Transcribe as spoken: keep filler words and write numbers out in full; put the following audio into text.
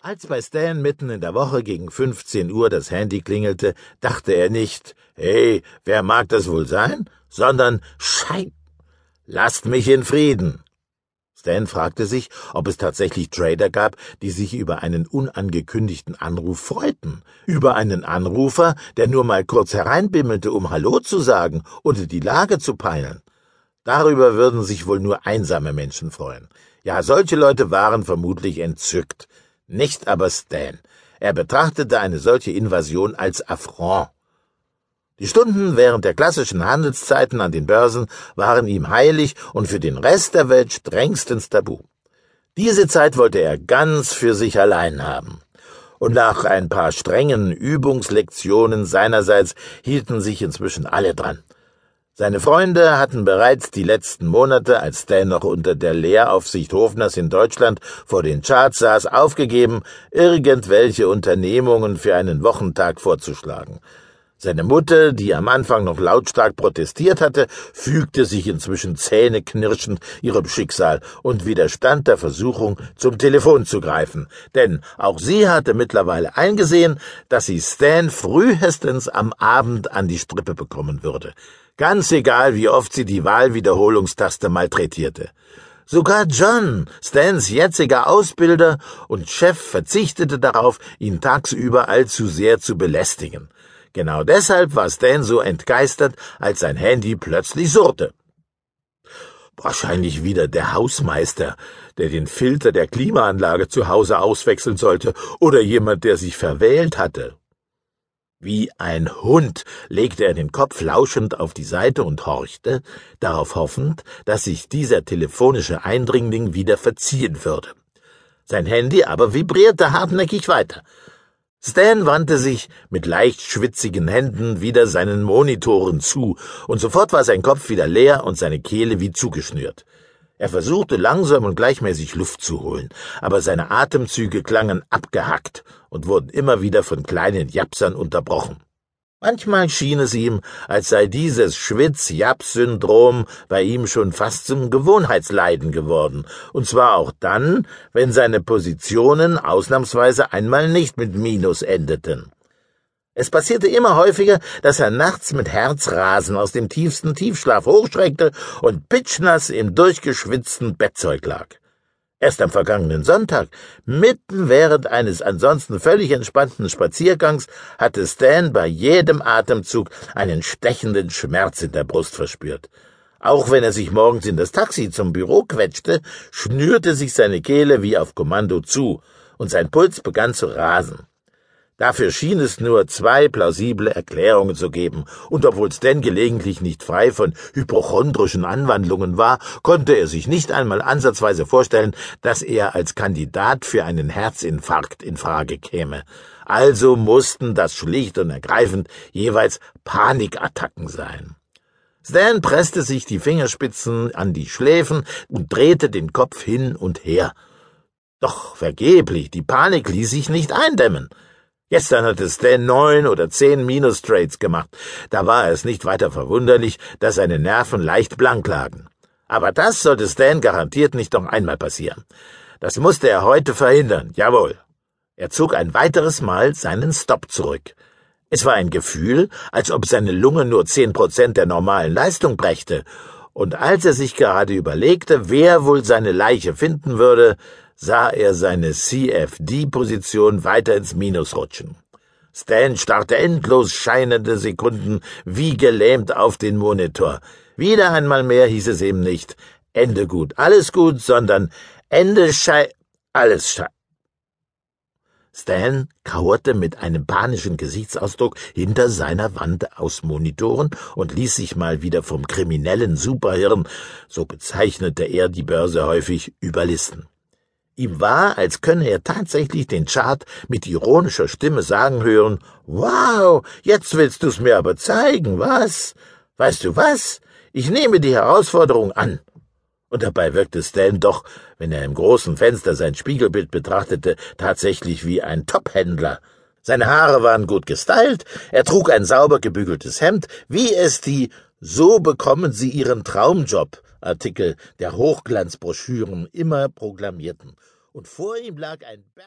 Als bei Stan mitten in der Woche gegen fünfzehn Uhr das Handy klingelte, dachte er nicht, »Hey, wer mag das wohl sein?«, sondern »Schei, lasst mich in Frieden!« Stan fragte sich, ob es tatsächlich Trader gab, die sich über einen unangekündigten Anruf freuten, über einen Anrufer, der nur mal kurz hereinbimmelte, um Hallo zu sagen oder die Lage zu peilen. Darüber würden sich wohl nur einsame Menschen freuen. Ja, solche Leute waren vermutlich entzückt. Nicht aber Stan. Er betrachtete eine solche Invasion als Affront. Die Stunden während der klassischen Handelszeiten an den Börsen waren ihm heilig und für den Rest der Welt strengstens tabu. Diese Zeit wollte er ganz für sich allein haben. Und nach ein paar strengen Übungslektionen seinerseits hielten sich inzwischen alle dran. Seine Freunde hatten bereits die letzten Monate, als Stan noch unter der Lehraufsicht Hofners in Deutschland vor den Charts saß, aufgegeben, irgendwelche Unternehmungen für einen Wochentag vorzuschlagen. Seine Mutter, die am Anfang noch lautstark protestiert hatte, fügte sich inzwischen zähneknirschend ihrem Schicksal und widerstand der Versuchung, zum Telefon zu greifen, denn auch sie hatte mittlerweile eingesehen, dass sie Stan frühestens am Abend an die Strippe bekommen würde, ganz egal, wie oft sie die Wahlwiederholungstaste malträtierte. Sogar John, Stans jetziger Ausbilder und Chef, verzichtete darauf, ihn tagsüber allzu sehr zu belästigen. Genau deshalb war Stan so entgeistert, als sein Handy plötzlich surrte. Wahrscheinlich wieder der Hausmeister, der den Filter der Klimaanlage zu Hause auswechseln sollte, oder jemand, der sich verwählt hatte. Wie ein Hund legte er den Kopf lauschend auf die Seite und horchte, darauf hoffend, dass sich dieser telefonische Eindringling wieder verziehen würde. Sein Handy aber vibrierte hartnäckig weiter. Stan wandte sich mit leicht schwitzigen Händen wieder seinen Monitoren zu, und sofort war sein Kopf wieder leer und seine Kehle wie zugeschnürt. Er versuchte langsam und gleichmäßig Luft zu holen, aber seine Atemzüge klangen abgehackt und wurden immer wieder von kleinen Japsern unterbrochen. Manchmal schien es ihm, als sei dieses Schwitz-Japs-Syndrom bei ihm schon fast zum Gewohnheitsleiden geworden, und zwar auch dann, wenn seine Positionen ausnahmsweise einmal nicht mit Minus endeten. Es passierte immer häufiger, dass er nachts mit Herzrasen aus dem tiefsten Tiefschlaf hochschreckte und pitschnass im durchgeschwitzten Bettzeug lag. Erst am vergangenen Sonntag, mitten während eines ansonsten völlig entspannten Spaziergangs, hatte Stan bei jedem Atemzug einen stechenden Schmerz in der Brust verspürt. Auch wenn er sich morgens in das Taxi zum Büro quetschte, schnürte sich seine Kehle wie auf Kommando zu, und sein Puls begann zu rasen. Dafür schien es nur zwei plausible Erklärungen zu geben, und obwohl Stan gelegentlich nicht frei von hypochondrischen Anwandlungen war, konnte er sich nicht einmal ansatzweise vorstellen, dass er als Kandidat für einen Herzinfarkt in Frage käme. Also mussten das schlicht und ergreifend jeweils Panikattacken sein. Stan presste sich die Fingerspitzen an die Schläfen und drehte den Kopf hin und her. Doch vergeblich, die Panik ließ sich nicht eindämmen. Gestern hatte Stan neun oder zehn Minus-Trades gemacht. Da war es nicht weiter verwunderlich, dass seine Nerven leicht blank lagen. Aber das sollte Stan garantiert nicht noch einmal passieren. Das musste er heute verhindern, jawohl. Er zog ein weiteres Mal seinen Stop zurück. Es war ein Gefühl, als ob seine Lunge nur zehn Prozent der normalen Leistung brächte. Und als er sich gerade überlegte, wer wohl seine Leiche finden würde, sah er seine C F D-Position weiter ins Minus rutschen. Stan starrte endlos scheinende Sekunden wie gelähmt auf den Monitor. Wieder einmal mehr hieß es ihm nicht »Ende gut, alles gut«, sondern »Ende schei... alles schei...« Stan kauerte mit einem panischen Gesichtsausdruck hinter seiner Wand aus Monitoren und ließ sich mal wieder vom kriminellen Superhirn, so bezeichnete er die Börse häufig, überlisten. Ihm war, als könne er tatsächlich den Chart mit ironischer Stimme sagen hören, »Wow, jetzt willst du's mir aber zeigen, was? Weißt du was? Ich nehme die Herausforderung an.« Und dabei wirkte Stan doch, wenn er im großen Fenster sein Spiegelbild betrachtete, tatsächlich wie ein Top-Händler. Seine Haare waren gut gestylt, er trug ein sauber gebügeltes Hemd, wie es die »So bekommen Sie Ihren Traumjob« Artikel der Hochglanzbroschüren immer proklamierten. Und vor ihm lag ein Berg